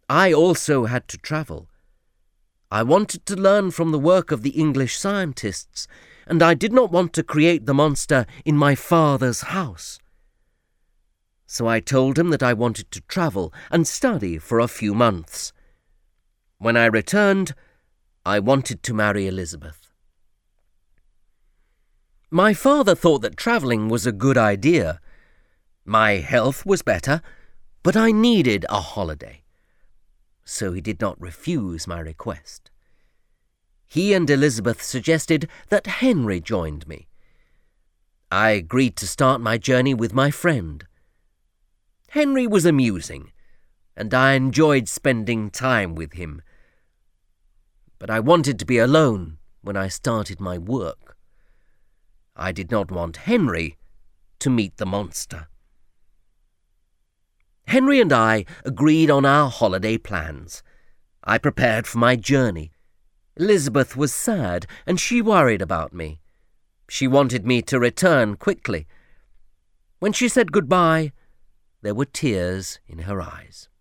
I also had to travel. I wanted to learn from the work of the English scientists, and I did not want to create the monster in my father's house. So I told him that I wanted to travel and study for a few months. When I returned, I wanted to marry Elizabeth. My father thought that travelling was a good idea. My health was better, but I needed a holiday. So he did not refuse my request. He and Elizabeth suggested that Henry joined me. I agreed to start my journey with my friend. Henry was amusing, and I enjoyed spending time with him. But I wanted to be alone when I started my work. I did not want Henry to meet the monster. Henry and I agreed on our holiday plans. I prepared for my journey. Elizabeth was sad, and she worried about me. She wanted me to return quickly. When she said goodbye, there were tears in her eyes.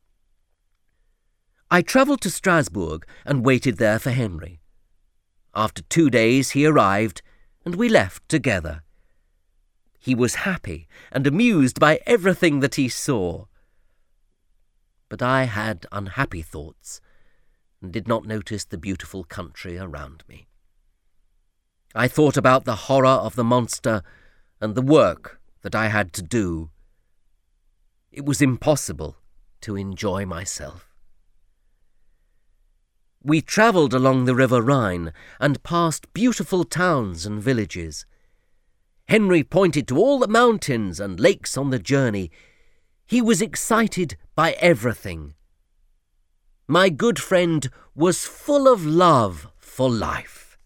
I travelled to Strasbourg and waited there for Henry. After 2 days he arrived, and we left together. He was happy and amused by everything that he saw. But I had unhappy thoughts and did not notice the beautiful country around me. I thought about the horror of the monster and the work that I had to do. It was impossible to enjoy myself. We travelled along the River Rhine and passed beautiful towns and villages. Henry pointed to all the mountains and lakes on the journey. He was excited by everything. My good friend was full of love for life.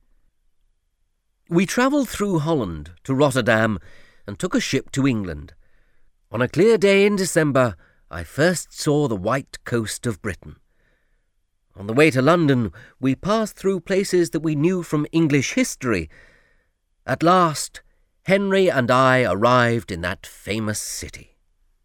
We travelled through Holland to Rotterdam and took a ship to England. On a clear day in December, I first saw the white coast of Britain. On the way to London, we passed through places that we knew from English history. At last, Henry and I arrived in that famous city.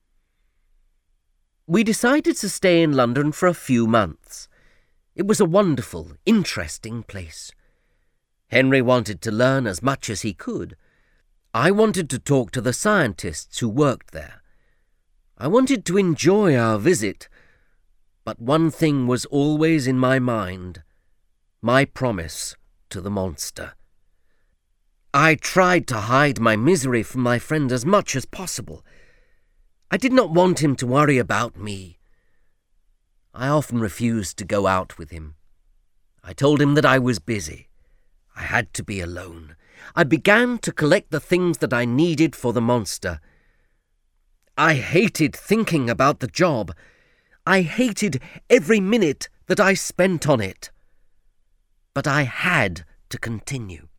We decided to stay in London for a few months. It was a wonderful, interesting place. Henry wanted to learn as much as he could. I wanted to talk to the scientists who worked there. I wanted to enjoy our visit, but one thing was always in my mind: my promise to the monster. I tried to hide my misery from my friend as much as possible. I did not want him to worry about me. I often refused to go out with him. I told him that I was busy. I had to be alone. I began to collect the things that I needed for the monster. I hated thinking about the job. I hated every minute that I spent on it. But I had to continue.